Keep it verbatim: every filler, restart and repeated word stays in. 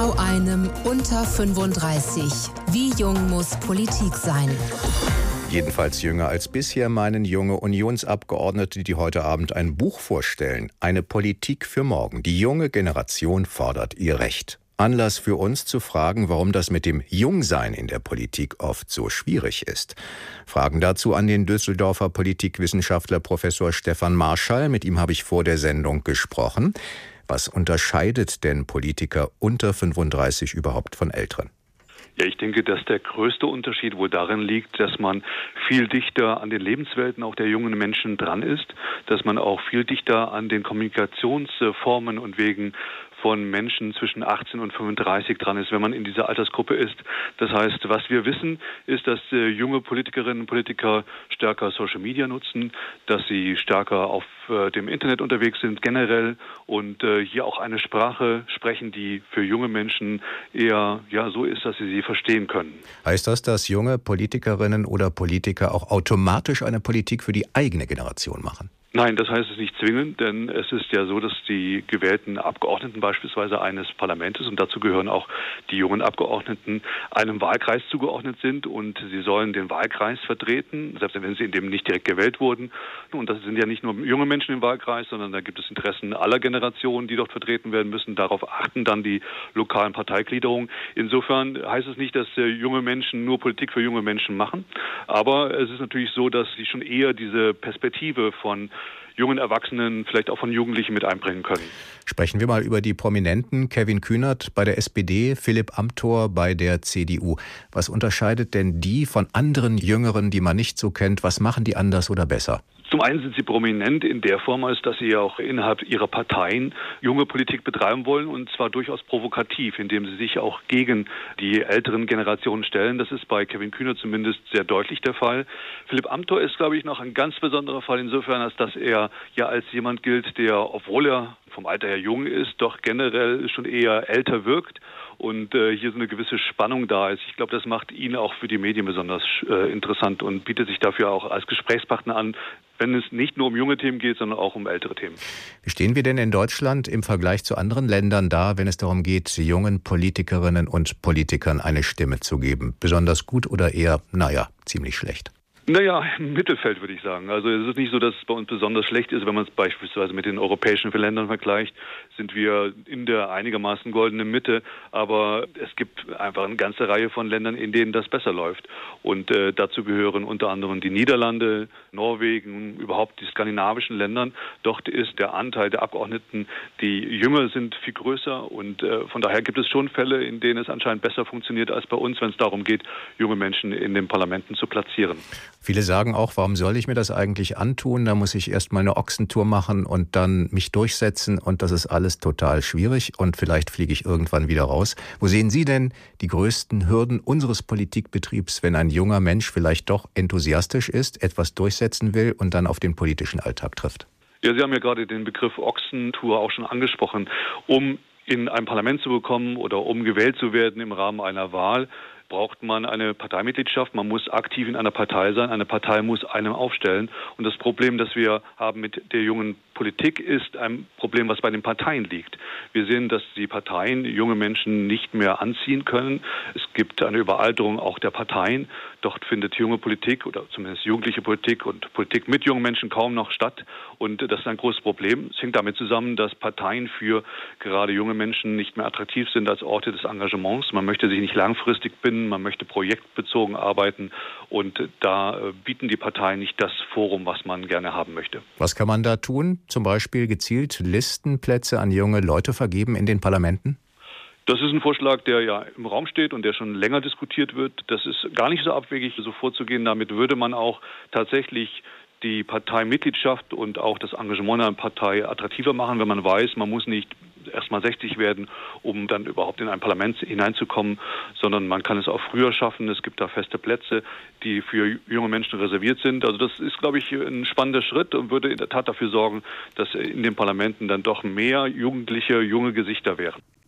Genau einem unter fünfunddreißig. Wie jung muss Politik sein? Jedenfalls jünger als bisher meinen junge Unionsabgeordnete, die heute Abend ein Buch vorstellen. Eine Politik für morgen. Die junge Generation fordert ihr Recht. Anlass für uns zu fragen, warum das mit dem Jungsein in der Politik oft so schwierig ist. Fragen dazu an den Düsseldorfer Politikwissenschaftler Professor Stefan Marschall. Mit ihm habe ich vor der Sendung gesprochen. Was unterscheidet denn Politiker unter fünfunddreißig überhaupt von Älteren? Ja, ich denke, dass der größte Unterschied wohl darin liegt, dass man viel dichter an den Lebenswelten auch der jungen Menschen dran ist, dass man auch viel dichter an den Kommunikationsformen und Wegen von Menschen zwischen achtzehn und fünfunddreißig dran ist, wenn man in dieser Altersgruppe ist. Das heißt, was wir wissen, ist, dass äh, junge Politikerinnen und Politiker stärker Social Media nutzen, dass sie stärker auf äh, dem Internet unterwegs sind generell und äh, hier auch eine Sprache sprechen, die für junge Menschen eher ja so ist, dass sie sie verstehen können. Heißt das, dass junge Politikerinnen oder Politiker auch automatisch eine Politik für die eigene Generation machen? Nein, das heißt es nicht zwingend, denn es ist ja so, dass die gewählten Abgeordneten beispielsweise eines Parlaments, und dazu gehören auch die jungen Abgeordneten, einem Wahlkreis zugeordnet sind und sie sollen den Wahlkreis vertreten, selbst wenn sie in dem nicht direkt gewählt wurden. Und das sind ja nicht nur junge Menschen im Wahlkreis, sondern da gibt es Interessen aller Generationen, die dort vertreten werden müssen. Darauf achten dann die lokalen Parteigliederungen. Insofern heißt es nicht, dass junge Menschen nur Politik für junge Menschen machen, aber es ist natürlich so, dass sie schon eher diese Perspektive von jungen Erwachsenen, vielleicht auch von Jugendlichen mit einbringen können. Sprechen wir mal über die Prominenten. Kevin Kühnert bei der S P D, Philipp Amthor bei der C D U. Was unterscheidet denn die von anderen Jüngeren, die man nicht so kennt? Was machen die anders oder besser? Zum einen sind sie prominent in der Form, als dass sie auch innerhalb ihrer Parteien junge Politik betreiben wollen und zwar durchaus provokativ, indem sie sich auch gegen die älteren Generationen stellen. Das ist bei Kevin Kühnert zumindest sehr deutlich der Fall. Philipp Amthor ist, glaube ich, noch ein ganz besonderer Fall insofern, als dass er ja als jemand gilt, der, obwohl er vom Alter her jung ist, doch generell schon eher älter wirkt. Und äh, hier so eine gewisse Spannung da ist. Ich glaube, das macht ihn auch für die Medien besonders äh, interessant und bietet sich dafür auch als Gesprächspartner an, wenn es nicht nur um junge Themen geht, sondern auch um ältere Themen. Wie stehen wir denn in Deutschland im Vergleich zu anderen Ländern da, wenn es darum geht, jungen Politikerinnen und Politikern eine Stimme zu geben? Besonders gut oder eher, naja, ziemlich schlecht? Naja, im Mittelfeld würde ich sagen. Also es ist nicht so, dass es bei uns besonders schlecht ist. Wenn man es beispielsweise mit den europäischen Ländern vergleicht, sind wir in der einigermaßen goldenen Mitte. Aber es gibt einfach eine ganze Reihe von Ländern, in denen das besser läuft. Und äh, dazu gehören unter anderem die Niederlande, Norwegen, überhaupt die skandinavischen Länder. Dort ist der Anteil der Abgeordneten, die jünger sind, viel größer. Und äh, von daher gibt es schon Fälle, in denen es anscheinend besser funktioniert als bei uns, wenn es darum geht, junge Menschen in den Parlamenten zu platzieren. Viele sagen auch, warum soll ich mir das eigentlich antun? Da muss ich erst mal eine Ochsentour machen und dann mich durchsetzen und das ist alles total schwierig und vielleicht fliege ich irgendwann wieder raus. Wo sehen Sie denn die größten Hürden unseres Politikbetriebs, wenn ein junger Mensch vielleicht doch enthusiastisch ist, etwas durchsetzen will und dann auf den politischen Alltag trifft? Ja, Sie haben ja gerade den Begriff Ochsentour auch schon angesprochen. Um in ein Parlament zu bekommen oder um gewählt zu werden im Rahmen einer Wahl, braucht man eine Parteimitgliedschaft, man muss aktiv in einer Partei sein, eine Partei muss einem aufstellen. Und das Problem, das wir haben mit der jungen Politik, ist ein Problem, was bei den Parteien liegt. Wir sehen, dass die Parteien junge Menschen nicht mehr anziehen können. Es gibt eine Überalterung auch der Parteien. Dort findet junge Politik oder zumindest jugendliche Politik und Politik mit jungen Menschen kaum noch statt. Und das ist ein großes Problem. Es hängt damit zusammen, dass Parteien für gerade junge Menschen nicht mehr attraktiv sind als Orte des Engagements. Man möchte sich nicht langfristig binden, man möchte projektbezogen arbeiten und da bieten die Parteien nicht das Forum, was man gerne haben möchte. Was kann man da tun? Zum Beispiel gezielt Listenplätze an junge Leute vergeben in den Parlamenten? Das ist ein Vorschlag, der ja im Raum steht und der schon länger diskutiert wird. Das ist gar nicht so abwegig, so vorzugehen. Damit würde man auch tatsächlich die Parteimitgliedschaft und auch das Engagement einer Partei attraktiver machen, wenn man weiß, man muss nicht erst mal sechzig werden, um dann überhaupt in ein Parlament hineinzukommen, sondern man kann es auch früher schaffen. Es gibt da feste Plätze, die für junge Menschen reserviert sind. Also das ist, glaube ich, ein spannender Schritt und würde in der Tat dafür sorgen, dass in den Parlamenten dann doch mehr jugendliche, junge Gesichter wären.